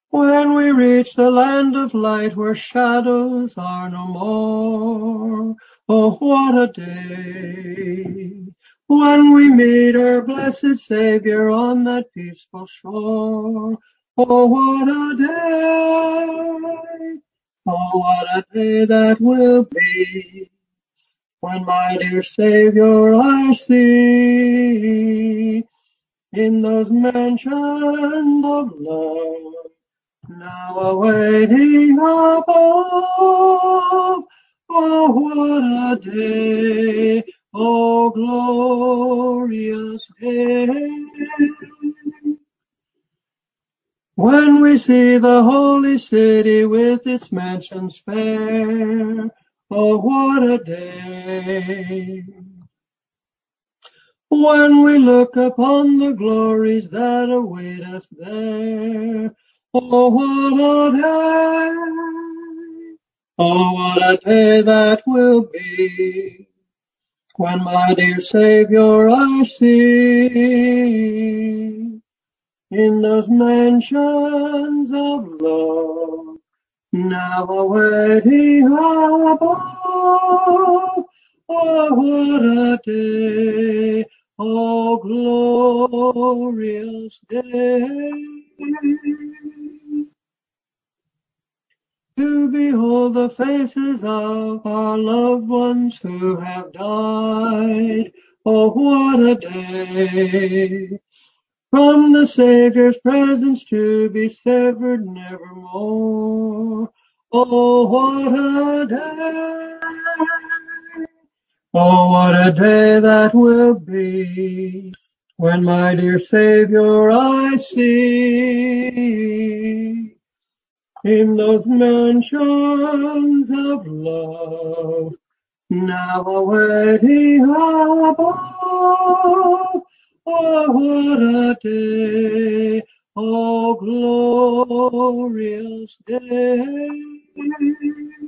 When we reach the land of light where shadows are no more, oh, what a day. When we meet our blessed Savior on that peaceful shore, oh, what a day. Oh, what a day that will be when my dear Savior I see in those mansions of love, now awaiting above. Oh, what a day, oh, glorious day. When we see the holy city with its mansions fair, oh, what a day. When we look upon the glories that await us there, oh, what a day! Oh, what a day that will be when my dear Savior I see in those mansions of love, now awaiting above. Oh, what a day, oh, glorious day. To behold the faces of our loved ones who have died. Oh, what a day. From the Savior's presence to be severed nevermore. Oh, what a day. Oh, what a day that will be when my dear Savior I see in those mansions of love, now awaiting above. Oh, what a day, oh, glorious day.